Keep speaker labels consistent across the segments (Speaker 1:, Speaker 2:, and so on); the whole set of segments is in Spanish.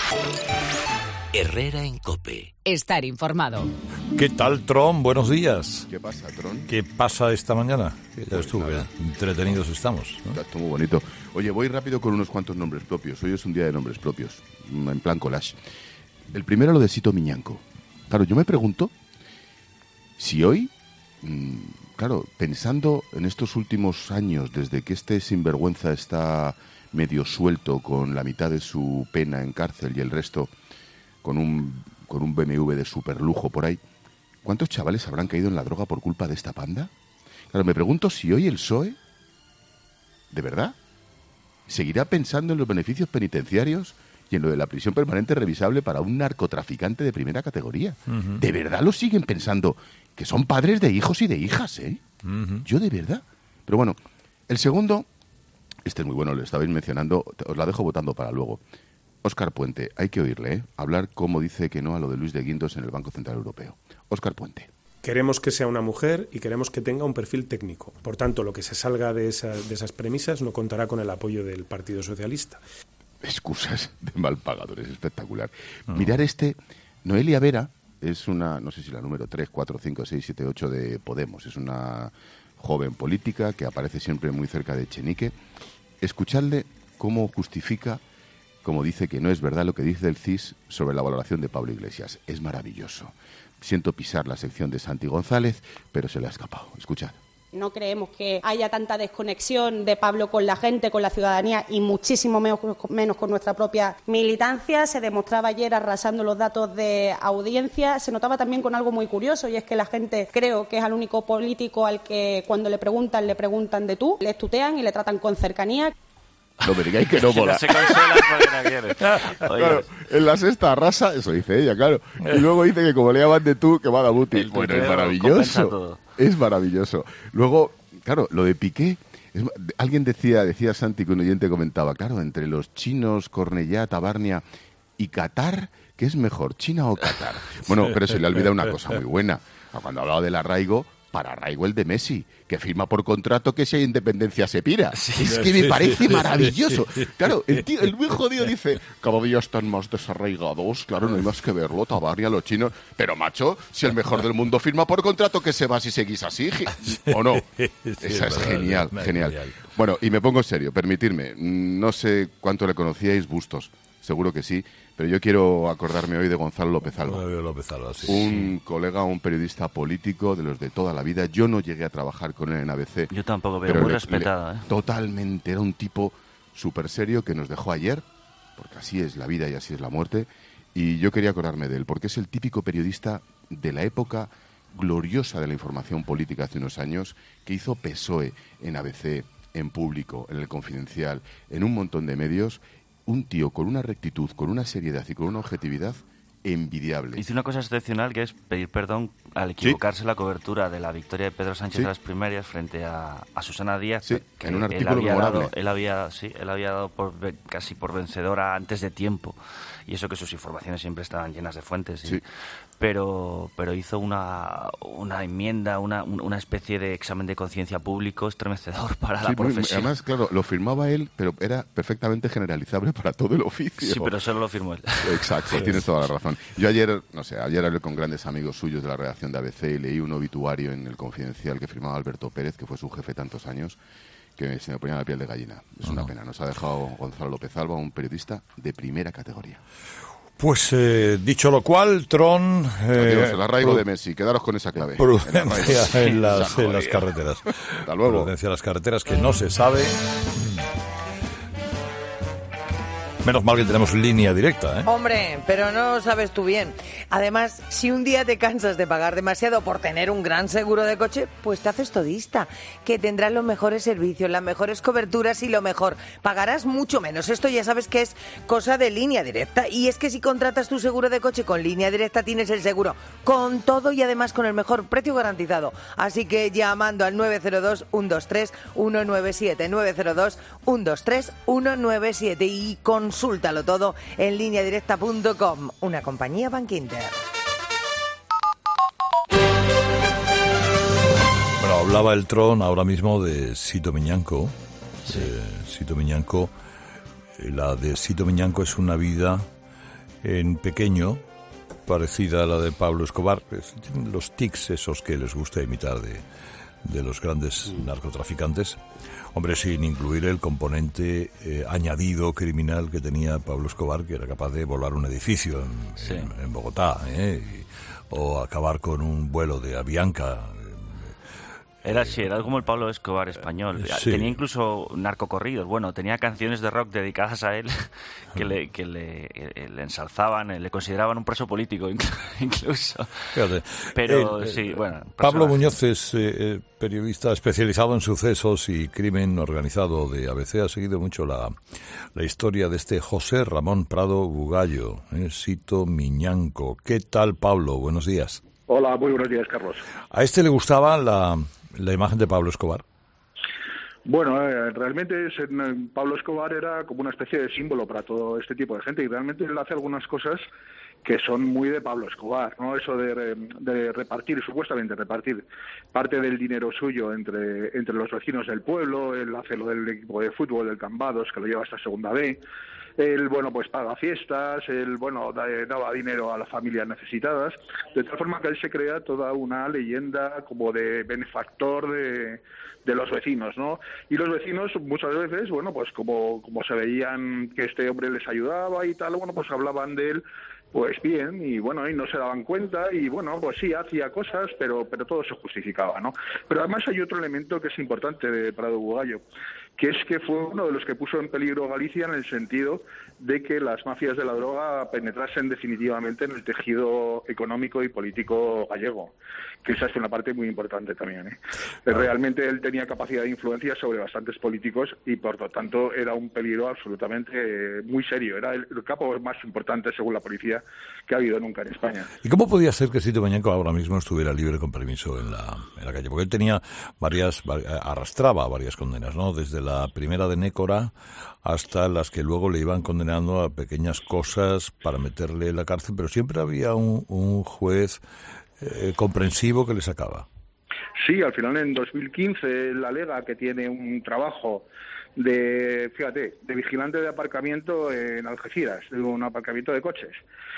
Speaker 1: Herrera en COPE.
Speaker 2: Estar informado.
Speaker 3: ¿Qué tal, Tron? Buenos días.
Speaker 4: ¿Qué pasa, Tron?
Speaker 3: ¿Qué pasa esta mañana? Ya
Speaker 4: Pues
Speaker 3: estuve,
Speaker 4: nada.
Speaker 3: entretenidos estamos, ¿no?
Speaker 4: Está muy bonito. Oye, voy rápido con unos cuantos nombres propios. Hoy es un día de nombres propios, en plan collage. El primero, lo de Sito Miñanco. Claro, yo me pregunto si hoy, claro, pensando en estos últimos años, desde que este sinvergüenza está medio suelto con la mitad de su pena en cárcel y el resto con un BMW de superlujo por ahí, ¿cuántos chavales habrán caído en la droga por culpa de esta panda? Claro, me pregunto si hoy el PSOE, ¿de verdad?, seguirá pensando en los beneficios penitenciarios y en lo de la prisión permanente revisable para un narcotraficante de primera categoría.
Speaker 3: Uh-huh.
Speaker 4: ¿De verdad lo siguen pensando que son padres de hijos y de hijas, eh?
Speaker 3: Uh-huh.
Speaker 4: Yo de verdad. Pero bueno, el segundo, este es muy bueno, lo estabais mencionando, os la dejo votando para luego. Óscar Puente, hay que oírle, ¿eh? Hablar cómo dice que no a lo de Luis de Guindos en el Banco Central Europeo. Óscar Puente.
Speaker 5: Queremos que sea una mujer y queremos que tenga un perfil técnico. Por tanto, lo que se salga de esas premisas no contará con el apoyo del Partido Socialista.
Speaker 4: Excusas de mal pagadores, espectacular. Mirar Noelia Vera es una, no sé si la número 3, 4, 5, 6, 7, 8 de Podemos. Es una joven política que aparece siempre muy cerca de Echenique. Escuchadle cómo justifica, como dice que no es verdad lo que dice el CIS sobre la valoración de Pablo Iglesias. Es maravilloso. Siento pisar la sección de Santi González, pero se le ha escapado. Escuchad.
Speaker 6: No creemos que haya tanta desconexión de Pablo con la gente, con la ciudadanía y muchísimo menos con nuestra propia militancia. Se demostraba ayer arrasando los datos de audiencia. Se notaba también con algo muy curioso y es que la gente creo que es el único político al que cuando le preguntan de tú, les tutean y le tratan con cercanía.
Speaker 4: No me digáis que no mola.
Speaker 7: No se consuela porque no quiere.
Speaker 4: Claro, en la sexta arrasa, eso dice ella, claro. Y luego dice que como le llaman de tú, que va a dar útil. Bueno, es maravilloso. Es maravilloso. Luego, claro, lo de Piqué, alguien decía Santi, que un oyente comentaba, claro, entre los chinos, Cornellá, Tabarnia y Qatar, ¿qué es mejor, China o Qatar? Bueno, pero se le ha olvidado una cosa muy buena. Cuando hablaba del arraigo, para arraigo el de Messi, que firma por contrato que si hay independencia se pira. Sí, es que me parece maravilloso. Claro, el muy jodido dice, cada día están más desarraigados, claro, no hay más que verlo, Tabarnia, los chinos. Pero, macho, si el mejor del mundo firma por contrato, que se va si seguís así, ¿o no? Esa es genial, genial. Bueno, y me pongo serio, permitidme, no sé cuánto le conocíais, Bustos, seguro que sí, pero yo quiero acordarme hoy de Gonzalo López Alba.
Speaker 3: Sí,
Speaker 4: un colega, un periodista político de los de toda la vida. Yo no llegué a trabajar con él en ABC.
Speaker 7: Yo tampoco, pero muy respetado.
Speaker 4: Totalmente, era un tipo súper serio que nos dejó ayer, porque así es la vida y así es la muerte, y yo quería acordarme de él, porque es el típico periodista de la época gloriosa de la información política hace unos años, que hizo PSOE en ABC, en Público, en El Confidencial, en un montón de medios. Un tío con una rectitud, con una seriedad y con una objetividad envidiable.
Speaker 7: Hizo una cosa excepcional que es pedir perdón al equivocarse en la cobertura de la victoria de Pedro Sánchez en las primarias frente a Susana Díaz.
Speaker 4: Sí,
Speaker 7: que
Speaker 4: en un artículo memorable.
Speaker 7: Él había dado casi por vencedora antes de tiempo. Y eso que sus informaciones siempre estaban llenas de fuentes.
Speaker 4: Sí.
Speaker 7: Pero hizo una enmienda, una especie de examen de conciencia público estremecedor para la profesión.
Speaker 4: Además, claro, lo firmaba él, pero era perfectamente generalizable para todo el oficio.
Speaker 7: Sí, pero solo lo firmó él.
Speaker 4: Exacto, tienes toda la razón. Yo ayer hablé con grandes amigos suyos de la redacción de ABC y leí un obituario en El Confidencial que firmaba Alberto Pérez, que fue su jefe tantos años, que se me ponía la piel de gallina. Es una pena. Nos ha dejado Gonzalo López Alba, un periodista de primera categoría.
Speaker 3: Pues dicho lo cual, Tron...
Speaker 4: Adiós, el arraigo de Messi. Quedaros con esa clave.
Speaker 3: Prudencia en las carreteras.
Speaker 4: Hasta luego.
Speaker 3: Prudencia en las carreteras, que no se sabe. Menos mal que tenemos línea directa, ¿eh?
Speaker 8: Hombre, pero no sabes tú bien. Además, si un día te cansas de pagar demasiado por tener un gran seguro de coche, pues te haces todista, que tendrás los mejores servicios, las mejores coberturas y lo mejor. Pagarás mucho menos. Esto ya sabes que es cosa de Línea Directa. Y es que si contratas tu seguro de coche con Línea Directa tienes el seguro con todo y además con el mejor precio garantizado. Así que llamando al 902-123-197, 902-123-197 y consúltalo todo en lineadirecta.com, una compañía Bankinter.
Speaker 3: Bueno, hablaba el Tron ahora mismo de Sito Miñanco. Sí. Sito Miñanco, la de Sito Miñanco es una vida en pequeño, parecida a la de Pablo Escobar, los tics esos que les gusta imitar de los grandes narcotraficantes, hombre, sin incluir el componente añadido criminal que tenía Pablo Escobar, que era capaz de volar un edificio en Bogotá, o acabar con un vuelo de Avianca.
Speaker 7: Era como el Pablo Escobar español.
Speaker 3: Sí.
Speaker 7: Tenía incluso narcocorridos. Bueno, tenía canciones de rock dedicadas a él que le ensalzaban, le consideraban un preso político incluso.
Speaker 3: Fíjate,
Speaker 7: pero sí, bueno.
Speaker 3: Pablo Muñoz es periodista especializado en sucesos y crimen organizado de ABC. Ha seguido mucho la historia de este José Ramón Prado Bugallo, Sito Miñanco. ¿Qué tal, Pablo? Buenos días.
Speaker 2: Hola, muy buenos días, Carlos.
Speaker 3: ¿A este le gustaba la imagen de Pablo Escobar?
Speaker 2: Bueno, realmente Pablo Escobar era como una especie de símbolo para todo este tipo de gente y realmente él hace algunas cosas que son muy de Pablo Escobar, ¿no? Eso de repartir, supuestamente repartir parte del dinero suyo entre los vecinos del pueblo. Él hace lo del equipo de fútbol del Cambados, que lo lleva hasta segunda B. Él, pues paga fiestas, él, daba dinero a las familias necesitadas, de tal forma que él se crea toda una leyenda como de benefactor de los vecinos, ¿no? Y los vecinos muchas veces, pues como se veían que este hombre les ayudaba y tal, pues hablaban de él pues bien, y no se daban cuenta, y pues sí, hacía cosas, pero todo se justificaba, ¿no? Pero además hay otro elemento que es importante de Prado Bugallo, que es que fue uno de los que puso en peligro Galicia en el sentido de que las mafias de la droga penetrasen definitivamente en el tejido económico y político gallego, que esa es una parte muy importante también, ¿eh? Realmente él tenía capacidad de influencia sobre bastantes políticos y por lo tanto era un peligro absolutamente muy serio, era el capo más importante según la policía que ha habido nunca en España.
Speaker 3: ¿Y cómo podía ser que Sito Miñanco ahora mismo estuviera libre con permiso en la calle? Porque él tenía arrastraba varias condenas, ¿no? Desde la primera de Nécora hasta las que luego le iban condenando a pequeñas cosas para meterle en la cárcel, pero siempre había un juez comprensivo que le sacaba.
Speaker 2: Sí, al final en 2015 él alega que tiene un trabajo de vigilante de aparcamiento en Algeciras, de un aparcamiento de coches.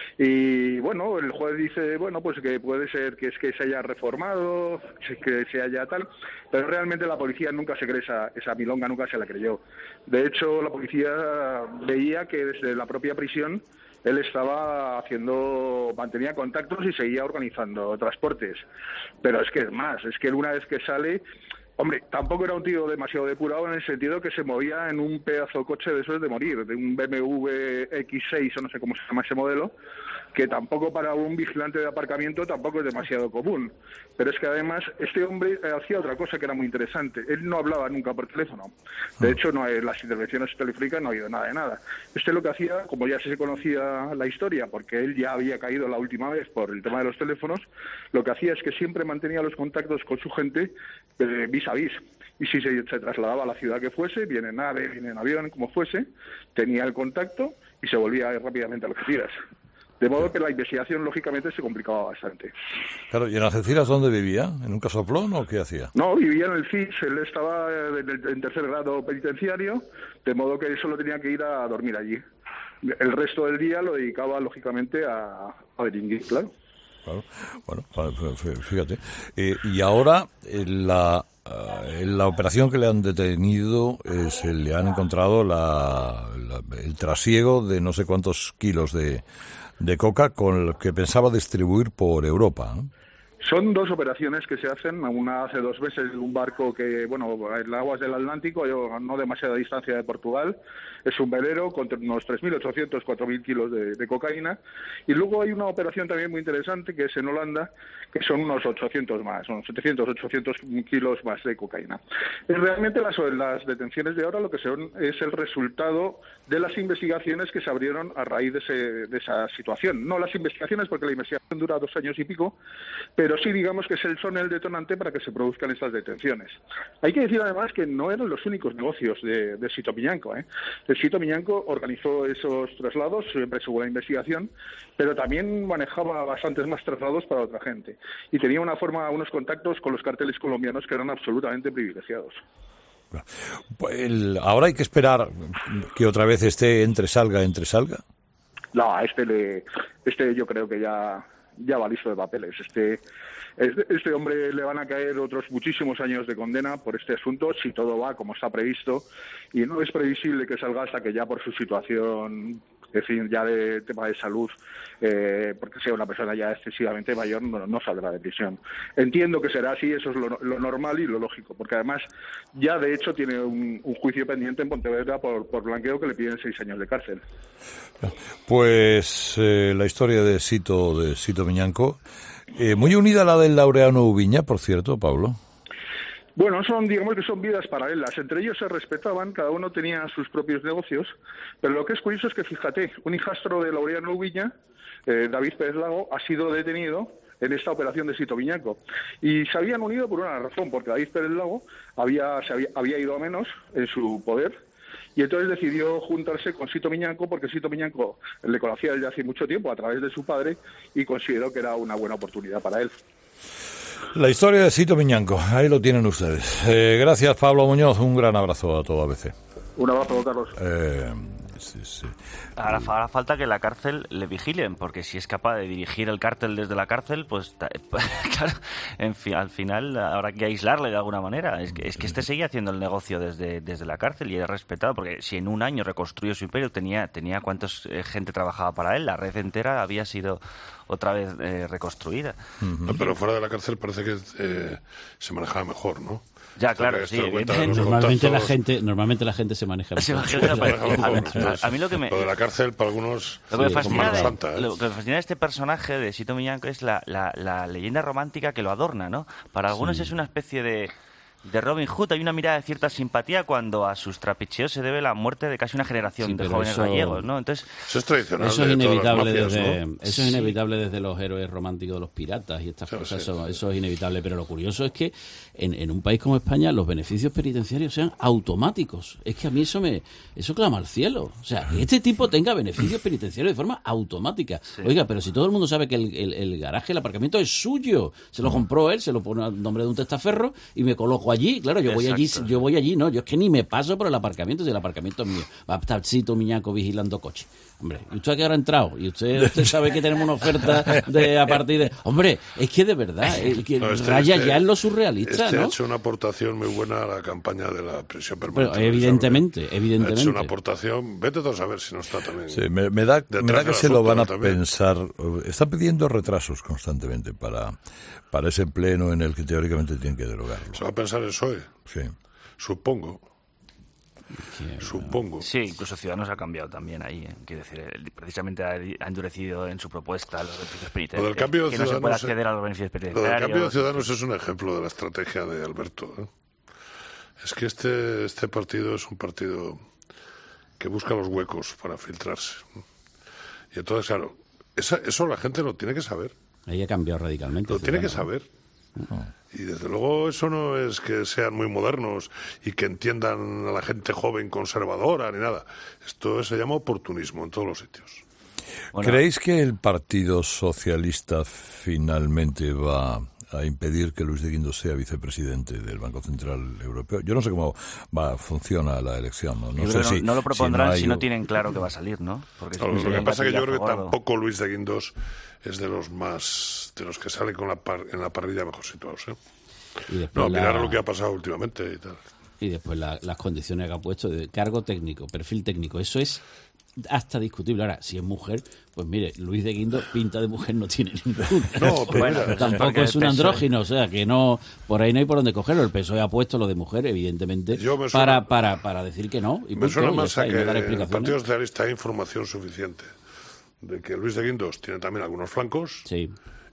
Speaker 2: Y el juez dice, pues que puede ser que se haya reformado, que se haya tal, pero realmente la policía nunca se cree esa milonga, nunca se la creyó. De hecho, la policía veía que desde la propia prisión él mantenía contactos y seguía organizando transportes. Pero es que él una vez que sale, tampoco era un tío demasiado depurado en el sentido que se movía en un pedazo de coche de esos de morir, de un BMW X6 o no sé cómo se llama ese modelo, que tampoco para un vigilante de aparcamiento tampoco es demasiado común. Pero es que además este hombre hacía otra cosa que era muy interesante. Él no hablaba nunca por teléfono. De hecho, en las intervenciones telefónicas no ha oído nada de nada. Lo que hacía, como ya se conocía la historia, porque él ya había caído la última vez por el tema de los teléfonos, lo que hacía es que siempre mantenía los contactos con su gente vis a vis. Y si se trasladaba a la ciudad que fuese, bien en nave, bien en avión, como fuese, tenía el contacto y se volvía rápidamente a Algeciras. De modo que la investigación, lógicamente, se complicaba bastante.
Speaker 3: Claro, ¿y en Algeciras dónde vivía? ¿En un casoplón o qué hacía?
Speaker 2: No, vivía en el CIS, él estaba en tercer grado penitenciario, de modo que él solo tenía que ir a dormir allí. El resto del día lo dedicaba, lógicamente, a delinquir, claro.
Speaker 3: Claro, bueno, fíjate. Y ahora, en la operación que le han detenido, se le han encontrado el trasiego de no sé cuántos kilos de coca con el que pensaba distribuir por Europa, ¿no?
Speaker 2: Son dos operaciones que se hacen, una hace 2 meses en un barco que, en aguas del Atlántico, no demasiada distancia de Portugal, es un velero con unos 3.800, 4.000 kilos de cocaína, y luego hay una operación también muy interesante que es en Holanda, que son unos 800 más, unos 700, 800 kilos más de cocaína. Realmente las detenciones de ahora lo que son es el resultado de las investigaciones que se abrieron a raíz de esa situación. No las investigaciones, porque la investigación dura 2 años y pico, pero sí digamos que son el detonante para que se produzcan estas detenciones. Hay que decir además que no eran los únicos negocios de Sito Miñanco, ¿eh? El Sito Miñanco organizó esos traslados, siempre según la investigación, pero también manejaba bastantes más traslados para otra gente. Y tenía unos contactos con los carteles colombianos que eran absolutamente privilegiados.
Speaker 3: Ahora hay que esperar que otra vez esté entre salga.
Speaker 2: No, a este yo creo que ya va listo de papeles. Este hombre le van a caer otros muchísimos años de condena por este asunto si todo va como está previsto, y no es previsible que salga hasta que ya por su situación, en fin, ya de tema de salud, porque sea una persona ya excesivamente mayor, no saldrá de prisión. Entiendo que será así, eso es lo normal y lo lógico, porque además ya de hecho tiene un juicio pendiente en Pontevedra por blanqueo que le piden 6 años de cárcel.
Speaker 3: Pues la historia de Sito Miñanco, muy unida a la del Laureano Ubiña, por cierto, Pablo.
Speaker 2: Bueno, digamos que son vidas paralelas. Entre ellos se respetaban, cada uno tenía sus propios negocios, pero lo que es curioso es que, fíjate, un hijastro de Laureano Ubiña, David Pérez Lago, ha sido detenido en esta operación de Sito Miñanco. Y se habían unido por una razón, porque David Pérez Lago había ido a menos en su poder, y entonces decidió juntarse con Sito Miñanco, porque Sito Miñanco le conocía desde hace mucho tiempo a través de su padre y consideró que era una buena oportunidad para él.
Speaker 3: La historia de Sito Miñanco, ahí lo tienen ustedes. Gracias, Pablo Muñoz, un gran abrazo a todo ABC.
Speaker 2: Un abrazo, Carlos.
Speaker 3: Sí.
Speaker 7: Ahora falta que la cárcel le vigilen, porque si es capaz de dirigir el cártel desde la cárcel, pues claro, en fin, al final habrá que aislarle de alguna manera. Es que este seguía haciendo el negocio desde la cárcel y era respetado, porque si en un año reconstruyó su imperio, tenía cuántos gente trabajaba para él, la red entera había sido otra vez reconstruida.
Speaker 9: No, pero fuera de la cárcel parece que se manejaba mejor, ¿no?
Speaker 7: Ya, claro, sí.
Speaker 10: Normalmente la gente se maneja mejor.
Speaker 7: A mí lo que me...
Speaker 9: Lo de la cárcel para algunos...
Speaker 7: Lo que me fascina de este personaje de Sito Miñanco es la leyenda romántica que lo adorna, ¿no? Para algunos es una especie de Robin Hood. Hay una mirada de cierta simpatía cuando a sus trapicheos se debe la muerte de casi una generación de jóvenes gallegos, ¿no? Entonces,
Speaker 9: eso es tradicional.
Speaker 10: Eso es inevitable
Speaker 9: mafias, ¿no?
Speaker 10: Eso es inevitable desde los héroes románticos de los piratas y estas cosas. Eso es inevitable. Pero lo curioso es que en un país como España los beneficios penitenciarios sean automáticos. Es que a mí eso clama al cielo. O sea, que este tipo tenga beneficios penitenciarios de forma automática. Sí. Oiga, pero si todo el mundo sabe que el garaje, el aparcamiento es suyo, se lo compró él, se lo pone al nombre de un testaferro y me coloco allí, claro, yo voy allí, no, yo es que ni me paso por el aparcamiento, si el aparcamiento es mío. Va a estar Sito Miñanco vigilando coche. Hombre, ¿y usted a qué hora ha entrado? Y usted sabe que tenemos una oferta a partir de... Hombre, es que de verdad, raya ya en lo surrealista, ¿no?
Speaker 9: Ha hecho una aportación muy buena a la campaña de la prisión permanente.
Speaker 10: Pero evidentemente.
Speaker 9: Ha hecho una aportación, vete todos a ver si no está también...
Speaker 3: Sí, me da que se lo van a pensar. Están pidiendo retrasos constantemente para ese pleno en el que teóricamente tienen que derogarlo.
Speaker 9: ¿Se va a pensar el PSOE?
Speaker 3: Sí.
Speaker 9: Supongo.
Speaker 7: Sí, incluso Ciudadanos ha cambiado también ahí. Quiero decir, precisamente ha endurecido en su propuesta los beneficios penitenciarios. Que no se puede acceder a los beneficios penitenciarios.
Speaker 9: Lo del cambio de Ciudadanos es un ejemplo de la estrategia de Alberto. Es que este partido es un partido que busca los huecos para filtrarse. Y entonces, claro, eso la gente lo tiene que saber.
Speaker 10: Ahí ha cambiado radicalmente.
Speaker 9: Lo tiene que saber. Y desde luego eso no es que sean muy modernos y que entiendan a la gente joven conservadora ni nada. Esto se llama oportunismo en todos los sitios.
Speaker 3: Bueno, ¿creéis que el Partido Socialista finalmente va a impedir que Luis de Guindos sea vicepresidente del Banco Central Europeo? Yo no sé cómo funciona la elección.
Speaker 7: No lo propondrán si no tienen claro que va a salir, ¿no?
Speaker 9: Porque lo que pasa es que yo creo que tampoco Luis de Guindos es de los que salen en la parrilla mejor situados, ¿eh? Mirar lo que ha pasado últimamente y tal.
Speaker 10: Y después las condiciones que ha puesto de cargo técnico, perfil técnico, eso es hasta discutible. Ahora, si es mujer, pues mire, Luis de Guindos pinta de mujer no tiene ninguna.
Speaker 9: No, pero bueno,
Speaker 10: tampoco es un andrógino, o sea, que no, por ahí no hay por dónde cogerlo. El PSOE ha puesto lo de mujer, evidentemente, para decir que no. Y
Speaker 9: me suena más a que el Partido Socialista hay información suficiente de que Luis de Guindos tiene también algunos flancos.
Speaker 10: Sí.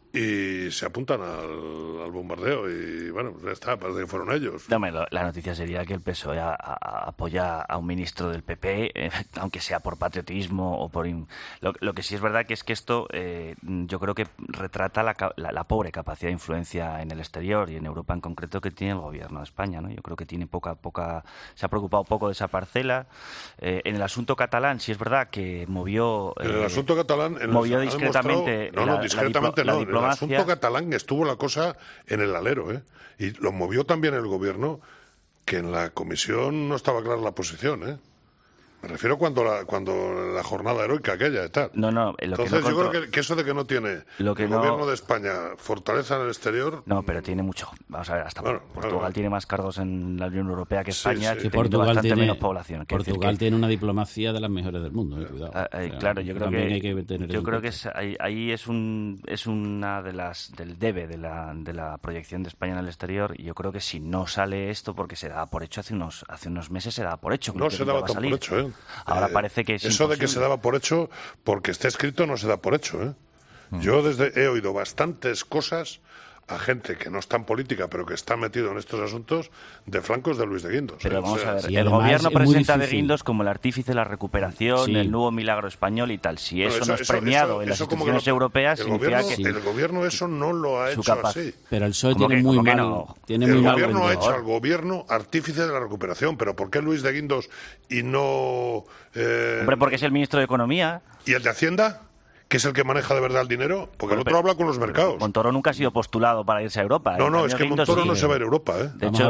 Speaker 9: Y se apuntan al bombardeo y bueno, pues ya está, parece que fueron ellos.
Speaker 7: La noticia sería que el PSOE apoya a un ministro del PP, aunque sea por patriotismo o por... Lo que sí es verdad que es que esto yo creo que retrata la pobre capacidad de influencia en el exterior y en Europa en concreto que tiene el gobierno de España, ¿no? Yo creo que tiene poca se ha preocupado poco de esa parcela. En el asunto catalán sí es verdad que movió...
Speaker 9: en el asunto catalán...
Speaker 7: movió discretamente...
Speaker 9: discretamente no. En el asunto catalán estuvo la cosa en el alero, ¿eh? Y lo movió también el gobierno, que en la comisión no estaba clara la posición, ¿eh? Me refiero cuando la jornada heroica aquella y tal.
Speaker 7: No,
Speaker 9: entonces
Speaker 7: que no
Speaker 9: yo creo que eso de que no tiene el gobierno de España fortaleza en el exterior...
Speaker 7: No, pero tiene mucho. Vamos a ver, hasta Portugal tiene más cargos en la Unión Europea que España,
Speaker 10: que
Speaker 7: Portugal tiene menos población.
Speaker 10: Portugal tiene una diplomacia de las mejores del mundo, cuidado.
Speaker 7: Claro, yo creo que ahí es una del debe de la proyección de España en el exterior, y yo creo que si no sale esto, porque se daba por hecho hace unos meses, se daba por hecho.
Speaker 9: No se daba tan por hecho, ¿eh?
Speaker 7: Ahora parece que es
Speaker 9: eso
Speaker 7: imposible.
Speaker 9: De que se daba por hecho, porque está escrito, no se da por hecho, ¿eh? Yo he oído bastantes cosas a gente que no está en política, pero que está metido en estos asuntos, de flancos de Luis de Guindos.
Speaker 7: Pero vamos a ver, el gobierno presenta a de Guindos como el artífice de la recuperación, el nuevo milagro español y tal. Si eso no es premiado en las instituciones europeas, significa que...
Speaker 9: El gobierno eso no lo ha hecho así.
Speaker 10: Pero el PSOE tiene muy mal...
Speaker 9: El gobierno ha hecho al gobierno artífice de la recuperación, pero ¿por qué Luis de Guindos y no...
Speaker 7: Hombre, porque es el ministro de Economía.
Speaker 9: ¿Y el de Hacienda? ¿Que es el que maneja de verdad el dinero? Porque el otro habla con los mercados.
Speaker 7: Montoro nunca ha sido postulado para irse a Europa.
Speaker 9: No, es que Montoro no se va a ir a Europa, ¿eh?
Speaker 7: De hecho,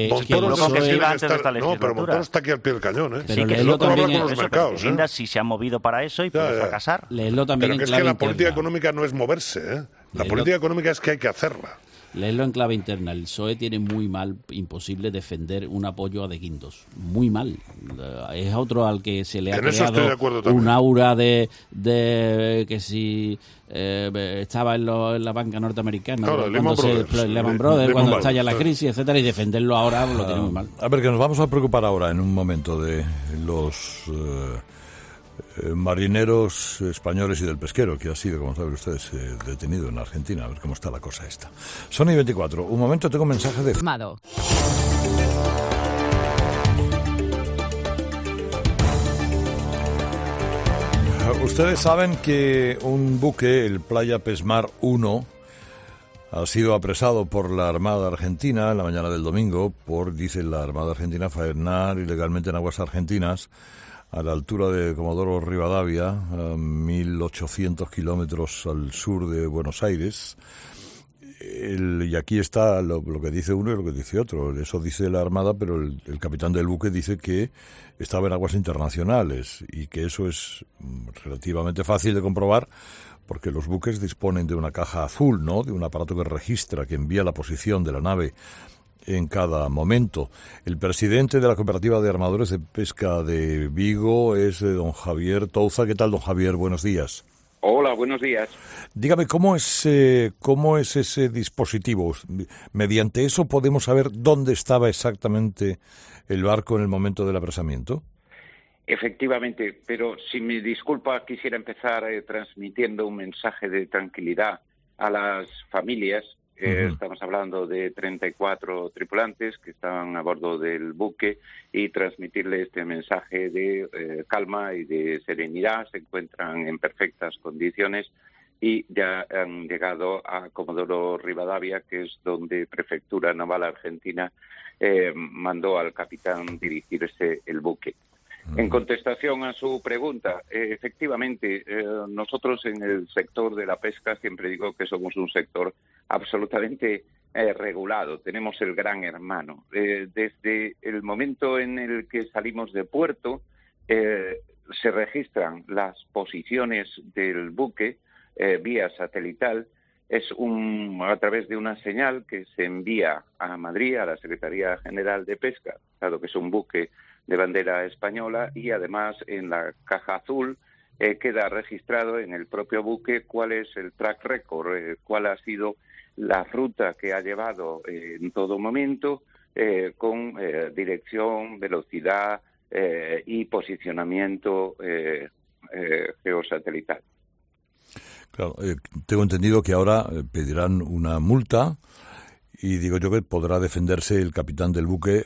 Speaker 9: pero Montoro está aquí al pie del cañón, ¿eh?
Speaker 10: Pero
Speaker 9: el otro habla con los mercados, ¿eh?
Speaker 7: Sí se ha movido para eso y puede fracasar.
Speaker 10: Leedlo también
Speaker 9: pero que es que la política económica no es moverse, ¿eh? La política económica es que hay que hacerla.
Speaker 10: Leerlo en clave interna. El PSOE tiene muy mal, imposible defender un apoyo a de Guindos. Muy mal. Es otro al que se le ha creado un aura de que si estaba en la banca norteamericana, Lehman Brothers, cuando estalla la crisis, etcétera, y defenderlo ahora lo tiene muy mal.
Speaker 3: A ver, que nos vamos a preocupar ahora en un momento de los... marineros españoles y del pesquero, que ha sido, como saben ustedes, detenido en Argentina. A ver cómo está la cosa esta. Son y 24. Un momento, tengo un mensaje de... Ustedes saben que un buque, el Playa Pesmar 1, ha sido apresado por la Armada Argentina en la mañana del domingo por, dice la Armada Argentina, faenar ilegalmente en aguas argentinas a la altura de Comodoro Rivadavia, a 1.800 kilómetros al sur de Buenos Aires. Y aquí está lo que dice uno y lo que dice otro. Eso dice la Armada, pero el capitán del buque dice que estaba en aguas internacionales y que eso es relativamente fácil de comprobar porque los buques disponen de una caja azul, ¿no? De un aparato que registra, que envía la posición de la nave en cada momento. El presidente de la Cooperativa de Armadores de Pesca de Vigo es don Javier Touza. ¿Qué tal, don Javier? Buenos días.
Speaker 11: Hola, buenos días.
Speaker 3: Dígame, ¿cómo es ese dispositivo? ¿Mediante eso podemos saber dónde estaba exactamente el barco en el momento del apresamiento?
Speaker 11: Efectivamente, pero si me disculpa, quisiera empezar transmitiendo un mensaje de tranquilidad a las familias. Estamos hablando de 34 tripulantes que estaban a bordo del buque y transmitirle este mensaje de calma y de serenidad. Se encuentran en perfectas condiciones y ya han llegado a Comodoro Rivadavia, que es donde Prefectura Naval Argentina mandó al capitán dirigirse el buque. En contestación a su pregunta, efectivamente, nosotros en el sector de la pesca siempre digo que somos un sector absolutamente regulado, tenemos el gran hermano. Desde el momento en el que salimos de puerto, se registran las posiciones del buque vía satelital, es a través de una señal que se envía a Madrid, a la Secretaría General de Pesca, dado que es un buque de bandera española, y además en la caja azul queda registrado en el propio buque cuál es el track record, cuál ha sido la ruta que ha llevado en todo momento, con dirección, velocidad y posicionamiento geosatelital.
Speaker 3: Claro, tengo entendido que ahora pedirán una multa y digo yo que podrá defenderse el capitán del buque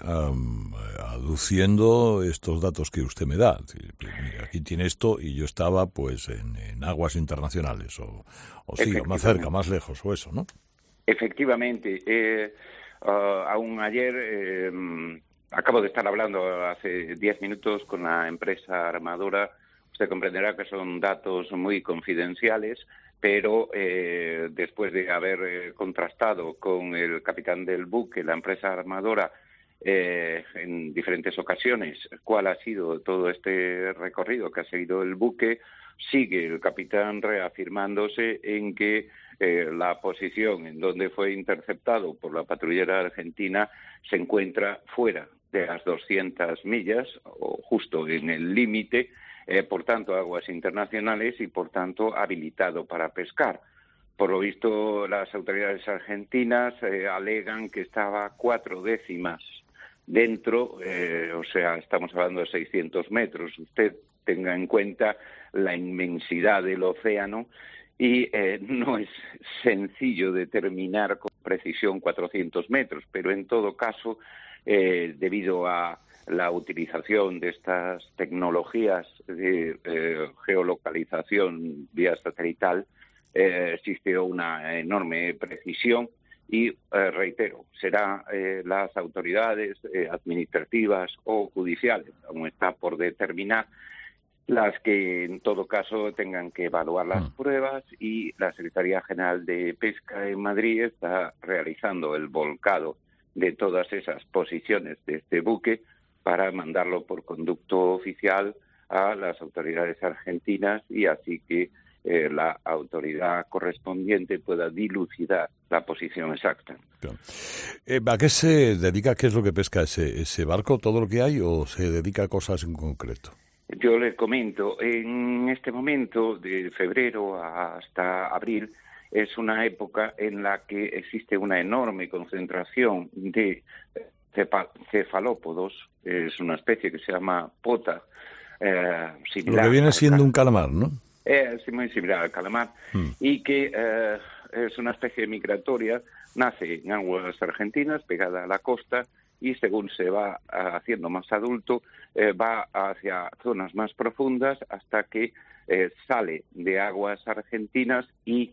Speaker 3: aduciendo estos datos que usted me da. Mira, aquí tiene esto y yo estaba pues en aguas internacionales o sí, o más cerca, más lejos o eso, ¿no?
Speaker 11: Efectivamente. Aún ayer acabo de estar hablando hace 10 minutos con la empresa armadora. Usted comprenderá que son datos muy confidenciales, pero después de haber contrastado con el capitán del buque, la empresa armadora, en diferentes ocasiones cuál ha sido todo este recorrido que ha seguido el buque, sigue el capitán reafirmándose en que la posición en donde fue interceptado por la patrullera argentina se encuentra fuera de las 200 millas, o justo en el límite, por tanto aguas internacionales y por tanto habilitado para pescar. Por lo visto, las autoridades argentinas alegan que estaba 4 décimas dentro, o sea, estamos hablando de 600 metros. Usted tenga en cuenta la inmensidad del océano y no es sencillo determinar con precisión 400 metros, pero en todo caso, debido a la utilización de estas tecnologías de geolocalización vía satelital, existe una enorme precisión y, reitero, será las autoridades administrativas o judiciales, aún está por determinar, las que en todo caso tengan que evaluar las pruebas, y la Secretaría General de Pesca en Madrid está realizando el volcado de todas esas posiciones de este buque para mandarlo por conducto oficial a las autoridades argentinas y así que la autoridad correspondiente pueda dilucidar la posición exacta.
Speaker 3: ¿A qué se dedica? ¿Qué es lo que pesca ese barco? ¿Todo lo que hay o se dedica a cosas en concreto?
Speaker 11: Yo les comento, en este momento, de febrero hasta abril, es una época en la que existe una enorme concentración de cefalópodos, es una especie que se llama pota, similar.
Speaker 3: Lo que viene siendo un calamar, ¿no?
Speaker 11: Es muy similar al calamar, y que es una especie migratoria, nace en aguas argentinas, pegada a la costa, y según se va haciendo más adulto, va hacia zonas más profundas hasta que sale de aguas argentinas y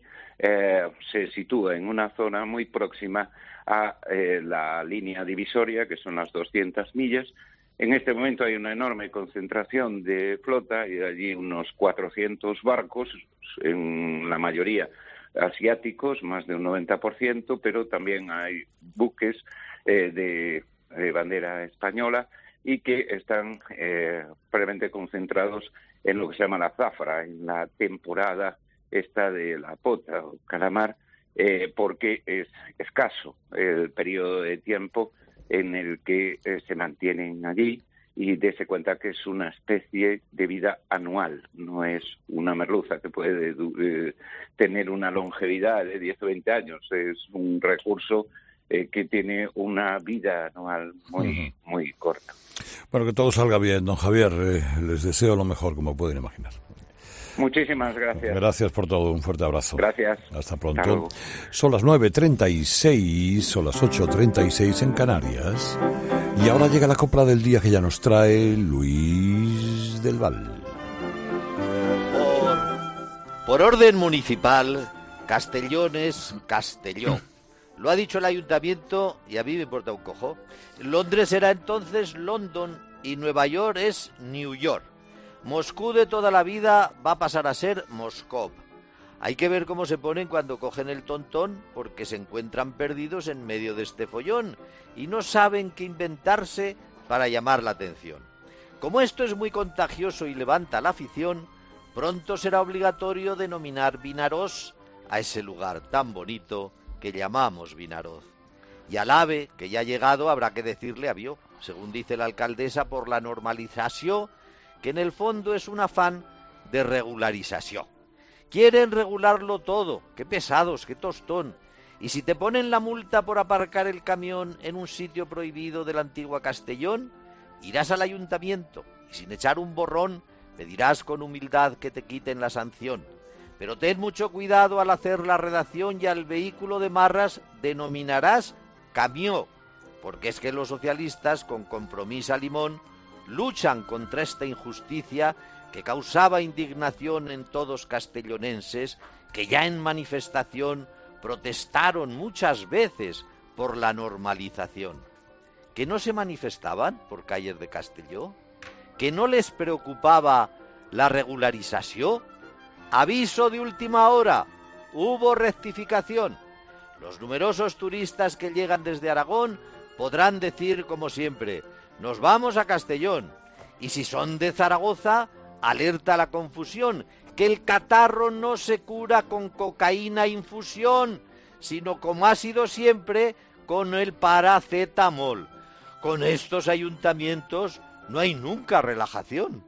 Speaker 11: se sitúa en una zona muy próxima a la línea divisoria, que son las 200 millas. En este momento hay una enorme concentración de flota y allí unos 400 barcos, en la mayoría asiáticos, más de un 90%, pero también hay buques de bandera española y que están previamente concentrados en lo que se llama la zafra, en la temporada esta de la pota o calamar, porque es escaso el periodo de tiempo en el que se mantienen allí, y dése cuenta que es una especie de vida anual, no es una merluza que puede tener una longevidad de 10 o 20 años, es un recurso que tiene una vida anual muy corta.
Speaker 3: Bueno, que todo salga bien, don Javier, les deseo lo mejor, como pueden imaginar.
Speaker 11: Muchísimas gracias.
Speaker 3: Gracias por todo, un fuerte abrazo.
Speaker 11: Gracias.
Speaker 3: Hasta pronto. Son las 9:36, son las 8:36 en Canarias. Y ahora llega la copla del día que ya nos trae Luis del Val.
Speaker 12: Por orden municipal, Castellón es Castellón. Lo ha dicho el ayuntamiento y a mí me importa un cojo. Londres era entonces London y Nueva York es New York. Moscú de toda la vida va a pasar a ser Moscov. Hay que ver cómo se ponen cuando cogen el tontón, porque se encuentran perdidos en medio de este follón y no saben qué inventarse para llamar la atención. Como esto es muy contagioso y levanta la afición, pronto será obligatorio denominar Vinaroz a ese lugar tan bonito que llamamos Vinaroz. Y al ave que ya ha llegado habrá que decirle avió, según dice la alcaldesa, por la normalización, que en el fondo es un afán de regularización. Quieren regularlo todo, qué pesados, qué tostón. Y si te ponen la multa por aparcar el camión en un sitio prohibido de la antigua Castellón, irás al ayuntamiento y sin echar un borrón pedirás con humildad que te quiten la sanción. Pero ten mucho cuidado al hacer la redacción y al vehículo de marras denominarás camió, porque es que los socialistas con Compromís a Limón luchan contra esta injusticia que causaba indignación en todos castellonenses que ya en manifestación protestaron muchas veces por la normalización. ¿Que no se manifestaban por calles de Castelló? ¿Que no les preocupaba la regularización? Aviso de última hora, hubo rectificación. Los numerosos turistas que llegan desde Aragón podrán decir como siempre, nos vamos a Castellón. Y si son de Zaragoza, alerta a la confusión, que el catarro no se cura con cocaína infusión, sino como ha sido siempre, con el paracetamol. Con estos ayuntamientos no hay nunca relajación.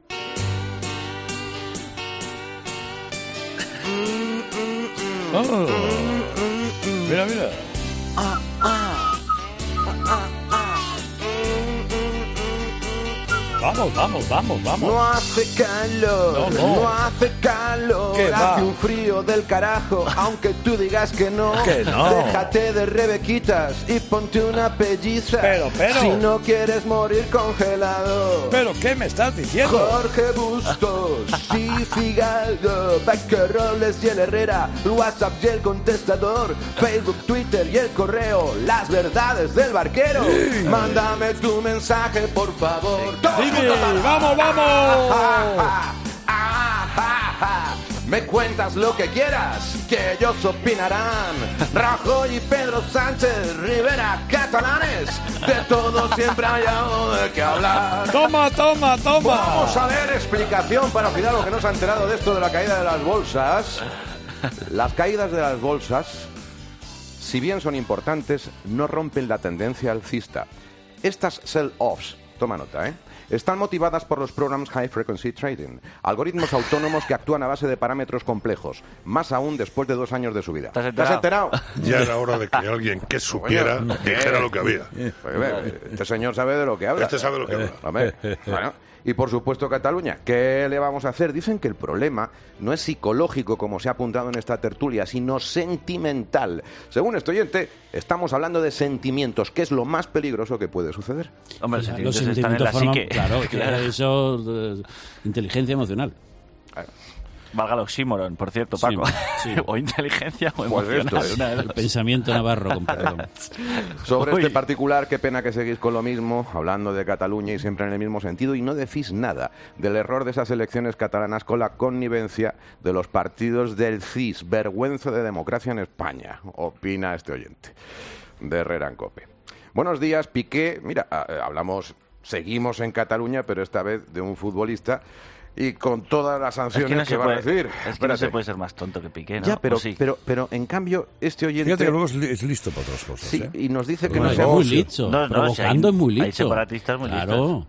Speaker 3: Oh. Mira, mira. Vamos.
Speaker 13: No hace calor, no hace calor. Hace un frío del carajo, aunque tú digas que no.
Speaker 3: Que no.
Speaker 13: Déjate de rebequitas y ponte una pelliza.
Speaker 3: Pero.
Speaker 13: Si no quieres morir congelado.
Speaker 3: ¿Pero qué me estás diciendo?
Speaker 13: Jorge Bustos y Figaldo, Paco Robles y el Herrera, el WhatsApp y el contestador, Facebook, Twitter y el correo, las verdades del barquero. Sí. Mándame tu mensaje, por favor.
Speaker 3: ¡Dime! ¡Vamos!
Speaker 13: Me cuentas lo que quieras, que ellos opinarán. Rajoy y Pedro Sánchez, Rivera, catalanes, de todo siempre hay algo de qué hablar.
Speaker 3: ¡Toma!
Speaker 13: Vamos a ver explicación para Fidalgo, que no se ha enterado de esto de la caída de las bolsas. Las caídas de las bolsas, si bien son importantes, no rompen la tendencia alcista. Estas sell-offs, toma nota, están motivadas por los programas High Frequency Trading, algoritmos autónomos que actúan a base de parámetros complejos, más aún después de 2 años de su vida. ¿Te has enterado?
Speaker 9: Ya era hora de que alguien que supiera dijera lo que había.
Speaker 13: Este señor sabe de lo que habla.
Speaker 9: Este sabe lo que habla.
Speaker 13: Hombre, bueno. Y por supuesto Cataluña, ¿qué le vamos a hacer? Dicen que el problema no es psicológico, como se ha apuntado en esta tertulia, sino sentimental. Según este oyente, estamos hablando de sentimientos, que es lo más peligroso que puede suceder.
Speaker 7: Hombre,
Speaker 10: los sentimientos están en la psique. Claro, eso, inteligencia emocional.
Speaker 7: Valga el oxímoron, por cierto, Paco. Sí. O inteligencia o emocional.
Speaker 10: El pensamiento navarro, con perdón.
Speaker 13: Sobre este particular, qué pena que seguís con lo mismo, hablando de Cataluña y siempre en el mismo sentido, y no decís nada del error de esas elecciones catalanas con la connivencia de los partidos del CIS. Vergüenza de democracia en España, opina este oyente de Herrera en COPE. Buenos días, Piqué. Mira, seguimos en Cataluña, pero esta vez de un futbolista. Y con todas las sanciones que va a recibir.
Speaker 7: Es que no se puede ser más tonto que Piqué, ¿no?
Speaker 13: Ya, pero en cambio, este oyente...
Speaker 3: Fíjate que luego es listo para otras cosas.
Speaker 13: Sí, y nos dice que no
Speaker 10: es muy listo. Provocando es muy listo.
Speaker 7: Hay separatistas muy listos.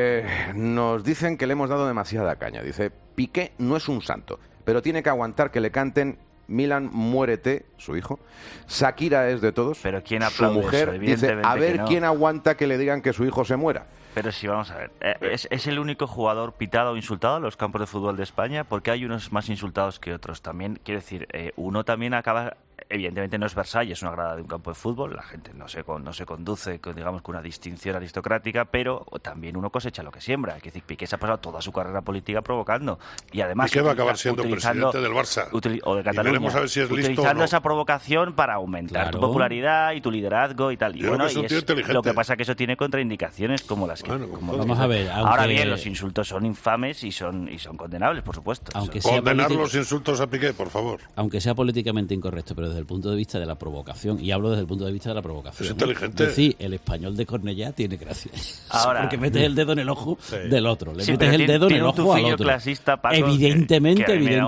Speaker 13: Nos dicen que le hemos dado demasiada caña. Dice, Piqué no es un santo, pero tiene que aguantar que le canten Milan, muérete, su hijo. Shakira es de todos.
Speaker 7: Pero ¿quién aplaude
Speaker 13: su mujer
Speaker 7: eso?
Speaker 13: Dice, a ver quién aguanta que le digan que su hijo se muera.
Speaker 7: Pero sí, vamos a ver. ¿Es el único jugador pitado o insultado en los campos de fútbol de España? Porque hay unos más insultados que otros. También, quiero decir, uno también acaba... Evidentemente no es Versalles, una grada de un campo de fútbol. La gente no se conduce, digamos, con una distinción aristocrática, pero también uno cosecha lo que siembra. Es decir, Piqué se ha pasado toda su carrera política provocando. Y además...
Speaker 9: Piqué va a acabar siendo presidente del Barça.
Speaker 7: O de Cataluña. Y veremos a ver si es listo utilizando esa provocación para aumentar tu popularidad y tu liderazgo y tal. Y bueno, lo que pasa es que eso tiene contraindicaciones como las que...
Speaker 10: Vamos a ver.
Speaker 7: Ahora bien, los insultos son infames y son condenables, por supuesto.
Speaker 9: Condenar los insultos a Piqué, por favor.
Speaker 10: Aunque sea políticamente incorrecto, pero desde el punto de vista de la provocación, y hablo desde el punto de vista de la provocación.
Speaker 9: Es inteligente.
Speaker 10: Es decir, el español de Cornellá tiene gracia. Ahora, porque metes el dedo en el ojo del otro. Le metes el dedo en el ojo al otro.
Speaker 7: Clasista, Paco,
Speaker 10: evidentemente.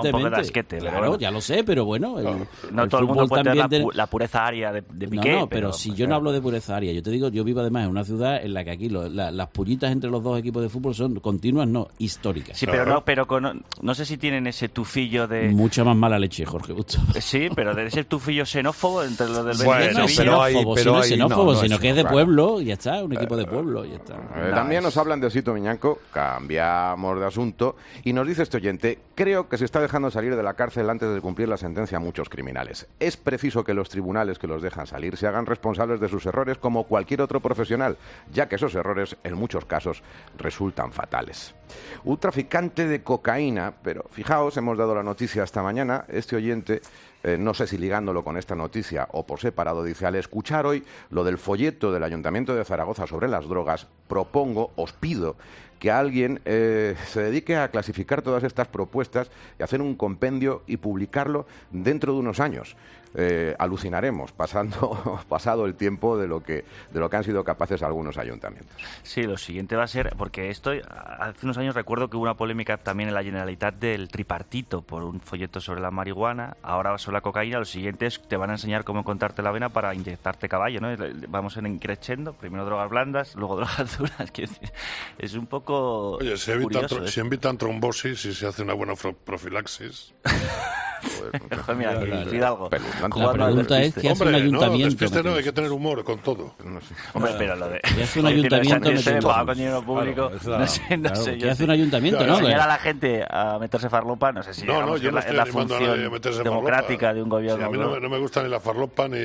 Speaker 7: Claro,
Speaker 10: ya lo sé, pero bueno.
Speaker 7: No todo el mundo puede tener la pureza aria de Piqué.
Speaker 10: No, pero si yo no hablo de pureza aria, yo te digo, yo vivo además en una ciudad en la que aquí las puñitas entre los dos equipos de fútbol son continuas, no históricas.
Speaker 7: Sí, pero no sé si tienen ese tufillo de...
Speaker 10: Mucha más mala leche, Jorge Busto.
Speaker 7: Sí, pero de ese tufillo xenófobo entre los del
Speaker 10: bueno, xenófobo, sino que es de pueblo, y ya está, un equipo de pueblo, y ya está.
Speaker 13: También nos hablan de Sito Miñanco, cambiamos de asunto, y nos dice este oyente, creo que se está dejando salir de la cárcel antes de cumplir la sentencia a muchos criminales. Es preciso que los tribunales que los dejan salir se hagan responsables de sus errores como cualquier otro profesional, ya que esos errores en muchos casos resultan fatales. Un traficante de cocaína, pero fijaos, hemos dado la noticia esta mañana, este oyente... no sé si ligándolo con esta noticia o por separado, dice, al escuchar hoy lo del folleto del Ayuntamiento de Zaragoza sobre las drogas, os pido que alguien se dedique a clasificar todas estas propuestas y hacer un compendio y publicarlo dentro de unos años. Alucinaremos pasado el tiempo de lo que han sido capaces algunos ayuntamientos.
Speaker 7: Sí, lo siguiente va a ser, porque hace unos años recuerdo que hubo una polémica también en la Generalitat del tripartito por un folleto sobre la marihuana, ahora sobre la cocaína, lo siguiente es te van a enseñar cómo encontrarte la vena para inyectarte caballo, ¿no? Vamos en increciendo, primero drogas blandas, luego drogas duras, es un poco
Speaker 9: Oye, se evitan trombosis y se hace una buena profilaxis.
Speaker 7: Joder, mira, Fidalgo.
Speaker 10: La pregunta es, ¿qué hace un ayuntamiento?
Speaker 9: No, hay que tener humor con todo.
Speaker 7: No sé. Hombre, pero lo de...
Speaker 10: ¿Qué hace un ayuntamiento?
Speaker 7: Con dinero público, no sé.
Speaker 10: ¿Qué hace un ayuntamiento, no?
Speaker 7: Enseñar a la gente a meterse farlopa, no sé si
Speaker 9: yo no
Speaker 7: es la función democrática
Speaker 9: farlopa.
Speaker 7: De un gobierno.
Speaker 9: Sí, a mí no me gusta ni la farlopa, ni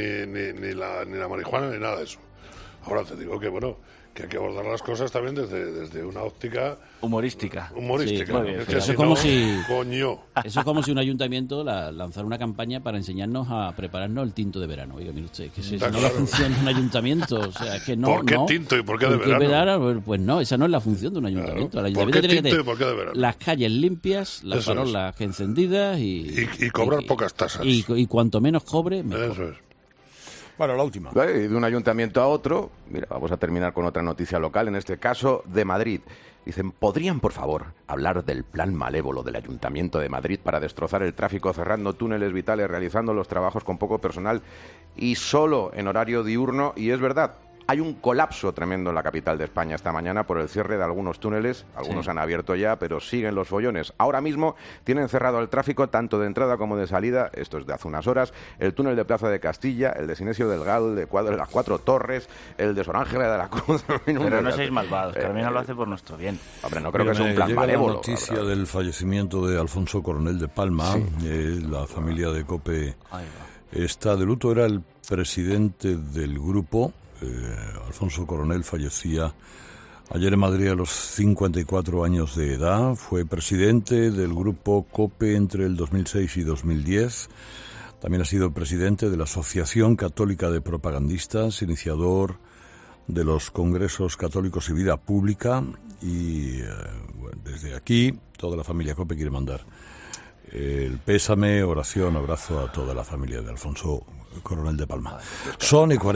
Speaker 9: la marihuana, ni nada de eso. Ahora te digo que, bueno, que hay que abordar las cosas también desde una óptica
Speaker 7: humorística.
Speaker 10: Sí,
Speaker 9: es que
Speaker 10: eso es como eso es como si un ayuntamiento lanzara una campaña para enseñarnos a prepararnos el tinto de verano. Oiga, mire usted, que si no es la función de un ayuntamiento, o sea, que no.
Speaker 9: ¿Por qué tinto y por qué de verano?
Speaker 10: Pues no, esa no es la función de un ayuntamiento.
Speaker 9: Claro.
Speaker 10: El ayuntamiento
Speaker 9: ¿Por qué tinto y por qué de verano?
Speaker 10: Las calles limpias, las farolas encendidas
Speaker 9: y cobrar pocas tasas.
Speaker 10: Y cuanto menos cobre, mejor.
Speaker 9: Eso es.
Speaker 3: Bueno, la última.
Speaker 13: De un ayuntamiento a otro, mira, vamos a terminar con otra noticia local, en este caso de Madrid. Dicen, ¿podrían, por favor, hablar del plan malévolo del Ayuntamiento de Madrid para destrozar el tráfico, cerrando túneles vitales, realizando los trabajos con poco personal y solo en horario diurno? Y es verdad, hay un colapso tremendo en la capital de España esta mañana por el cierre de algunos túneles. Algunos han abierto ya, pero siguen los follones. Ahora mismo tienen cerrado el tráfico tanto de entrada como de salida. Esto es de hace unas horas. El túnel de Plaza de Castilla, el de Sinesio del Gal, de las Cuatro Torres, el de Sor Ángela de la Cruz.
Speaker 7: Pero no seáis malvados, Carmena lo hace por nuestro bien.
Speaker 13: Hombre, no creo que sea un plan
Speaker 3: llega
Speaker 13: malévolo.
Speaker 3: La noticia del fallecimiento de Alfonso Coronel de Palma. La familia de COPE está de luto. Era el presidente del grupo. Alfonso Coronel fallecía ayer en Madrid a los 54 años de edad. Fue presidente del grupo COPE entre el 2006 y 2010. También ha sido presidente de la Asociación Católica de Propagandistas, iniciador de los Congresos Católicos y Vida Pública. Y bueno, desde aquí, toda la familia COPE quiere mandar el pésame, oración, abrazo a toda la familia de Alfonso Coronel de Palma. Son las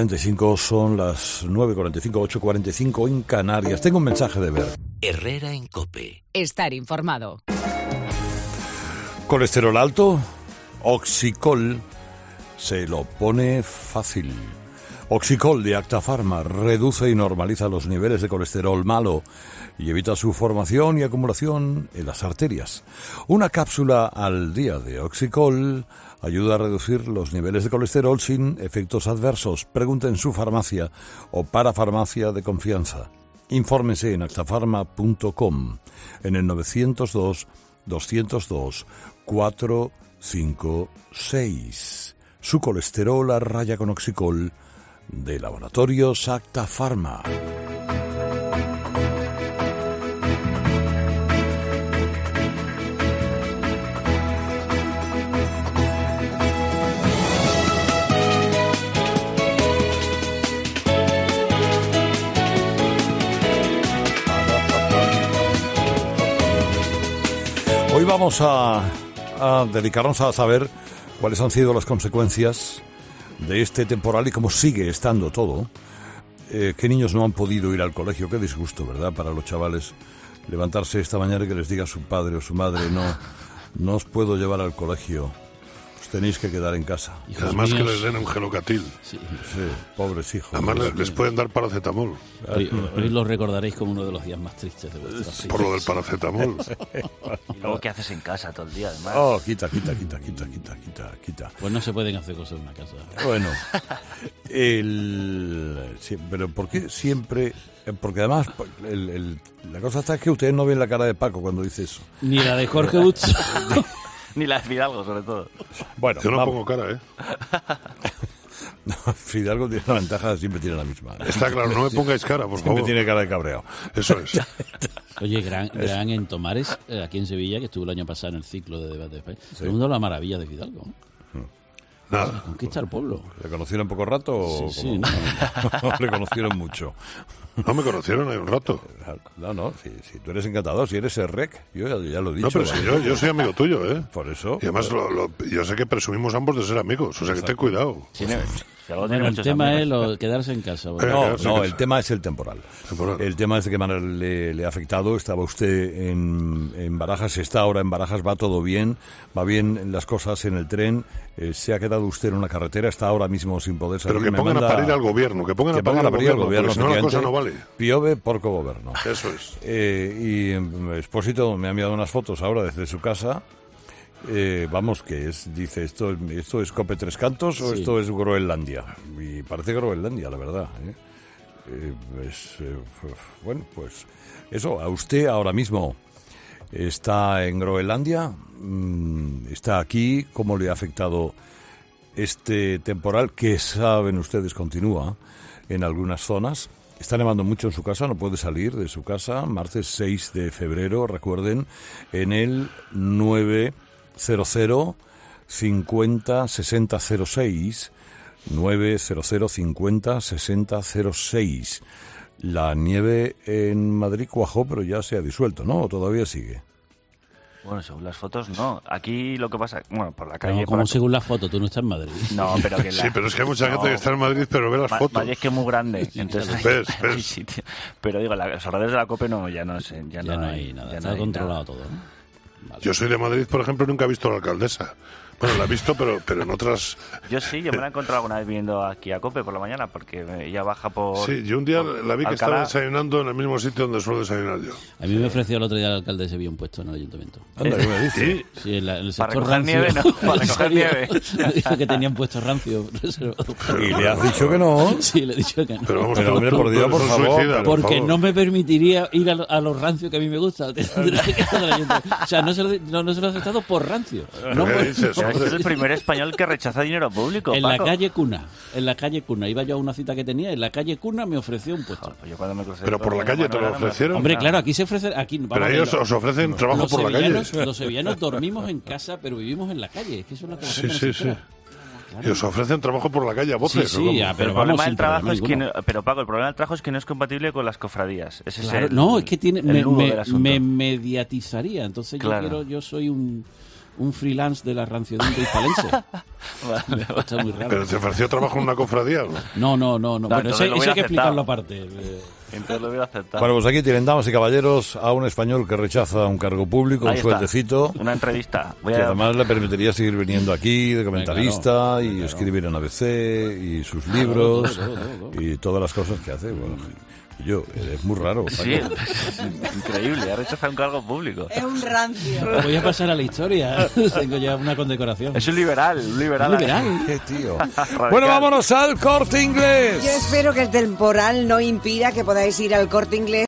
Speaker 3: 9:45, 8:45 en Canarias. Tengo un mensaje de ver.
Speaker 1: Herrera en COPE.
Speaker 14: Estar informado.
Speaker 3: ¿Colesterol alto? Oxicol se lo pone fácil. Oxicol de Acta Pharma reduce y normaliza los niveles de colesterol malo y evita su formación y acumulación en las arterias. Una cápsula al día de Oxicol ayuda a reducir los niveles de colesterol sin efectos adversos. Pregunte en su farmacia o parafarmacia de confianza. Infórmese en actafarma.com en el 902-202-456. Su colesterol a raya con Oxicol de Laboratorios Acta Pharma. Hoy vamos a dedicarnos a saber cuáles han sido las consecuencias de este temporal y cómo sigue estando todo. ¿Qué niños no han podido ir al colegio? Qué disgusto, ¿verdad? Para los chavales levantarse esta mañana y que les diga a su padre o su madre, no os puedo llevar al colegio, os tenéis que quedar en casa.
Speaker 9: Además que les den un gelocatil.
Speaker 3: Sí, pobres hijos.
Speaker 9: Además les pueden dar paracetamol.
Speaker 10: Hoy lo recordaréis como uno de los días más tristes de vuestra vida.
Speaker 9: Por lo del paracetamol.
Speaker 7: Y luego, ¿qué haces en casa todo el día, además?
Speaker 3: Oh, quita.
Speaker 10: Pues no se pueden hacer cosas en una casa.
Speaker 3: Bueno, pero ¿por qué siempre? Porque además, la cosa está es que ustedes no ven la cara de Paco cuando dice eso.
Speaker 10: Ni la de Jorge Butz.
Speaker 7: Ni la de Fidalgo, sobre todo.
Speaker 9: Bueno, yo no pongo cara, ¿eh?
Speaker 3: No, Fidalgo tiene la ventaja, siempre tiene la misma.
Speaker 9: Está claro, no me pongáis cara, por favor.
Speaker 3: Siempre tiene cara de cabreado.
Speaker 9: Eso es.
Speaker 10: Oye, gran en Tomares, aquí en Sevilla, que estuvo el año pasado en el ciclo de debate de España. Todo el mundo habla maravilla de Fidalgo.
Speaker 9: Nada.
Speaker 10: Conquista el pueblo.
Speaker 3: ¿Le conocieron poco rato o
Speaker 10: Sí,
Speaker 3: cómo? Le conocieron mucho.
Speaker 9: No me conocieron ahí un rato.
Speaker 3: No, si tú eres encantador, si eres el rec, yo ya lo he dicho.
Speaker 9: No, pero si yo soy amigo tuyo, ¿eh?
Speaker 3: Por eso.
Speaker 9: Y además yo sé que presumimos ambos de ser amigos, o sea que ten cuidado.
Speaker 10: Bueno, el tema es quedarse en casa.
Speaker 3: No, el tema es el temporal. El tema es de qué manera le ha afectado. Estaba usted en Barajas, está ahora en Barajas, va todo bien, va bien las cosas en el tren, se ha quedado usted en una carretera, está ahora mismo sin poder salir.
Speaker 9: Pero que pongan a parir al gobierno, que pongan a parir al gobierno, si no la cosa no vale.
Speaker 3: Piove porco gobierno.
Speaker 9: Eso es.
Speaker 3: Y Expósito me ha enviado unas fotos ahora desde su casa. Vamos, que dice, ¿esto es Cope Tres Cantos o esto es Groenlandia? Y parece Groenlandia, la verdad. Bueno, pues eso, a usted ahora mismo está en Groenlandia, está aquí, ¿cómo le ha afectado este temporal que saben ustedes continúa en algunas zonas? Está nevando mucho en su casa, no puede salir de su casa. Martes 6 de febrero, recuerden, en el 900 50 60 06 900 50 60 06. La nieve en Madrid cuajó, pero ya se ha disuelto, ¿no? ¿O todavía sigue?
Speaker 7: Bueno, según las fotos, no. Aquí lo que pasa... Bueno, por la calle...
Speaker 10: No, como según las fotos, tú no estás en Madrid.
Speaker 7: No, pero que
Speaker 9: Sí, pero es que hay mucha gente que está en Madrid, pero ve las fotos.
Speaker 7: Madrid es que es muy grande. Entonces,
Speaker 9: ¿Ves?
Speaker 7: Sí, pero digo, los horarios de la COPE ya no hay
Speaker 10: nada. Está controlado todo, ¿no?
Speaker 9: Vale. Yo soy de Madrid, por ejemplo, nunca he visto a la alcaldesa. Bueno, la he visto, pero en otras...
Speaker 7: Yo me la he encontrado alguna vez viendo aquí a COPE por la mañana, porque ella baja por...
Speaker 9: Sí, yo un día la vi que estaba desayunando en el mismo sitio donde suelo desayunar yo.
Speaker 10: A mí me ofreció el otro día el alcalde de Sevilla un puesto en el ayuntamiento.
Speaker 3: Anda, ¿qué me dice?
Speaker 10: Sí, en el
Speaker 7: para
Speaker 10: sector
Speaker 7: recoger
Speaker 10: rancio.
Speaker 7: Nieve, ¿no? Para recoger nieve.
Speaker 10: Me dijo que tenían puesto rancio.
Speaker 3: ¿Y le has dicho que no?
Speaker 10: Sí, le he dicho que no.
Speaker 9: Pero vamos,
Speaker 3: hombre, por Dios, por favor.
Speaker 10: Porque no me permitiría ir a los rancios que a mí me gusta. O sea, no se lo he aceptado por rancio. No por...
Speaker 7: Es el primer español que rechaza dinero público,
Speaker 10: En
Speaker 7: Paco.
Speaker 10: la calle Cuna. Iba yo a una cita que tenía, en la calle Cuna me ofreció un puesto.
Speaker 7: Yo cuando me crucé
Speaker 9: pero por la calle te lo ofrecieron.
Speaker 10: Hombre, claro, aquí se ofrece...
Speaker 9: Pero ellos os ofrecen trabajo por la calle.
Speaker 10: Los sevillanos dormimos en casa, pero vivimos en la calle. Es que eso es lo que
Speaker 9: Sí. Claro. Y os ofrecen trabajo por la calle a voces.
Speaker 10: Sí,
Speaker 7: pero el problema del trabajo es que pero Paco, el problema del trabajo es que no es compatible con las cofradías. Ese
Speaker 10: claro,
Speaker 7: es
Speaker 10: no, es que tiene
Speaker 7: me
Speaker 10: mediatizaría. Entonces yo soy un freelance de la ranciodenta hispalense.
Speaker 7: Vale.
Speaker 10: Está muy raro.
Speaker 9: ¿Pero te ofreció trabajo en una cofradía?
Speaker 10: No. Bueno, eso hay que explicarlo aparte.
Speaker 7: Entonces lo hubiera aceptado.
Speaker 3: Bueno, pues aquí tienen, damas y caballeros, a un español que rechaza un cargo público, un sueldecito.
Speaker 7: Una entrevista.
Speaker 3: Que además le permitiría seguir viniendo aquí de comentarista y escribir en ABC y sus libros y todas las cosas que hace. Bueno, es muy raro.
Speaker 7: Sí, es increíble, ha rechazado un cargo público.
Speaker 8: Es un rancio.
Speaker 10: Voy a pasar a la historia. Tengo ya una condecoración.
Speaker 7: Es un liberal.
Speaker 3: Qué tío. Bueno, vámonos al Corte Inglés.
Speaker 8: Yo espero que el temporal no impida que podáis ir al Corte Inglés